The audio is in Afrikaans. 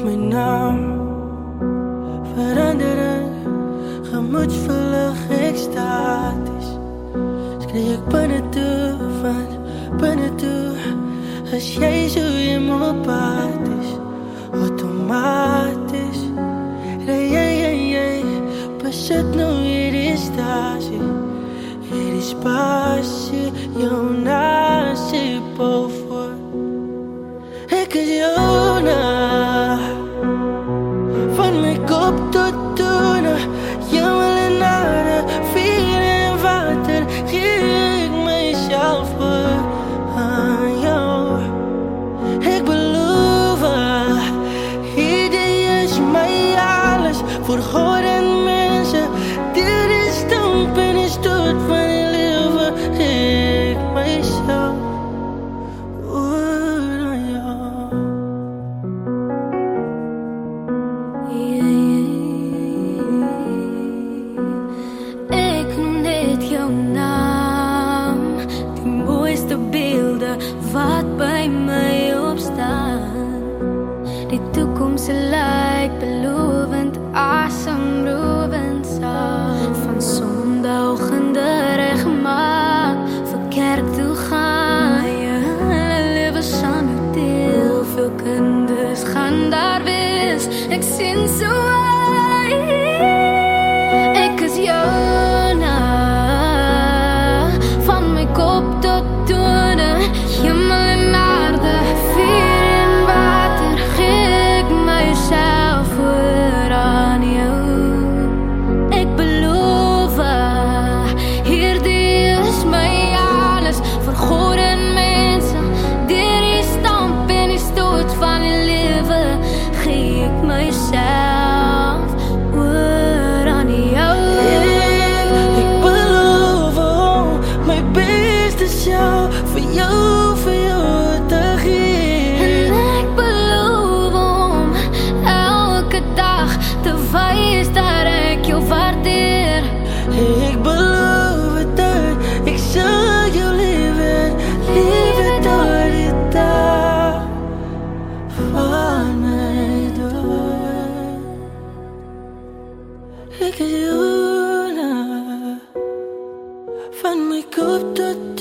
mijn naam veranderen, gemoedsvullig extatisch. Schreeuw ik binnentoe, van binnentoe. As jy so empathisch, automatisch. Jy besit nou hierdie stasie, hierdie spasie, jou nasie bou voor. Ek is jou na, van my kop tot tone, hemel en aarde, vuur en water, gee ek myself voor aan jou. Ek beloof, hierdie is my alles, voor God en mense, dit is stamp en is dood van die lewe, gee ek myself oor aan jou. Ek noem net jou naam, die mooiste beelde wat by my opstaan. Die toekoms lyk belovend, asemrowend saam. Van sondagoggende reggemaak, vir kerk toe gaan. My hele lewe saam jou deel, veel kinders gaan daar wees. Ek sien so uit, ek is jou na, van my kop tot tone, hemel en aarde, vuur en water, gee ek myself oor aan jou. Ek beloof, hierdie is my alles, vir God en mense, deur die stamp en die stoot van die lewe, gee ek myself oor aan jou. Ek beloof my best is jou, vir jou te gee. En ek beloof om elke dag te wys dat ek jou waardeer. Ek beloof dat ek sal jou liefde door die dag van my dood. Ek is jou na, van my kop tot